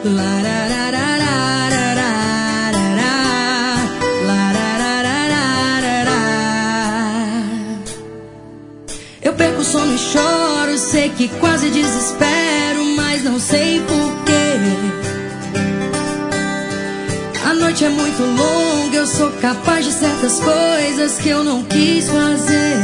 Eu perco o sono e choro, sei que quase desespero, mas não sei porquê. A noite é muito longa, eu sou capaz de certas coisas que eu não quis fazer.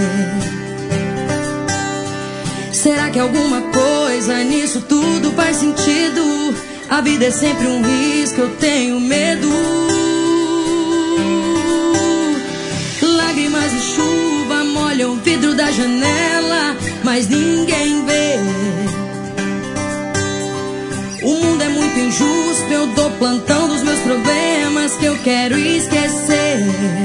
Será que alguma coisa nisso tudo faz sentido? A vida é sempre um risco, eu tenho medo. Lágrimas de chuva molham o vidro da janela, mas ninguém vê. O mundo é muito injusto, eu dou plantão dos meus problemas que eu quero esquecer.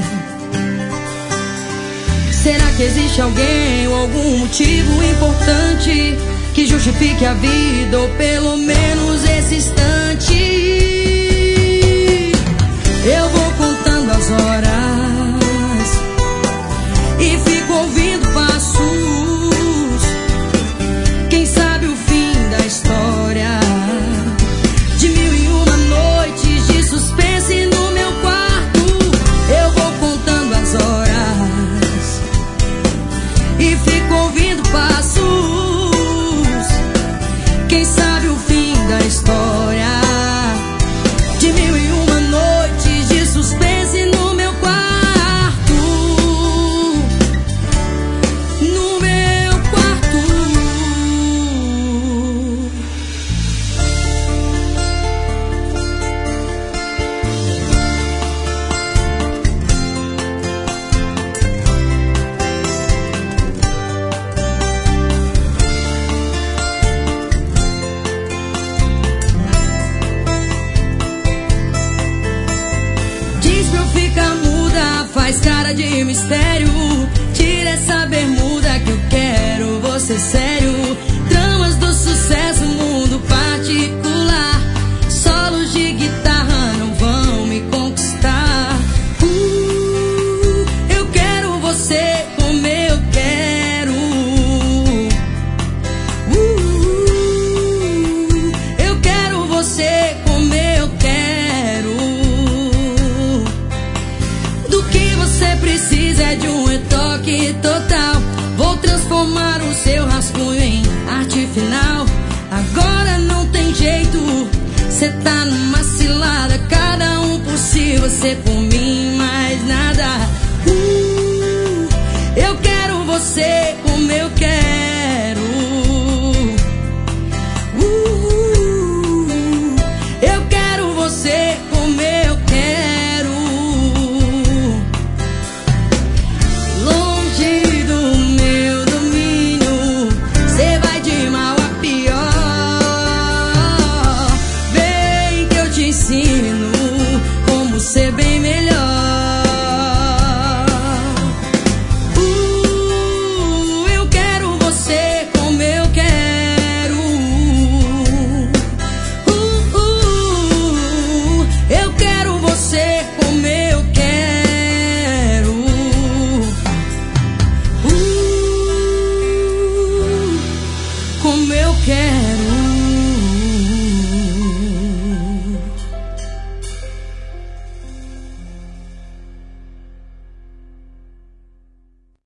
Será que existe alguém ou algum motivo importante que justifique a vida, ou pelo menos esse instante? Eu vou contando as horas e fico ouvindo passos. Quem sabe o fim da história de 1001 noites de suspense no meu quarto. Eu vou contando as horas e fico ouvindo passos. Quem sabe o fim da história de 1001 noites de suspense no meu quarto. No meu quarto. Fica muda, faz cara de mistério. Tira essa bermuda que eu quero você sério. Tramas do sucesso, mundo particular. Solos de guitarra não vão me conquistar. Eu quero você como eu quero. Eu quero você como eu quero. Você precisa é de um retoque total. Vou transformar o seu rascunho em arte final. Agora não tem jeito, cê tá numa cilada. Cada um por si, você com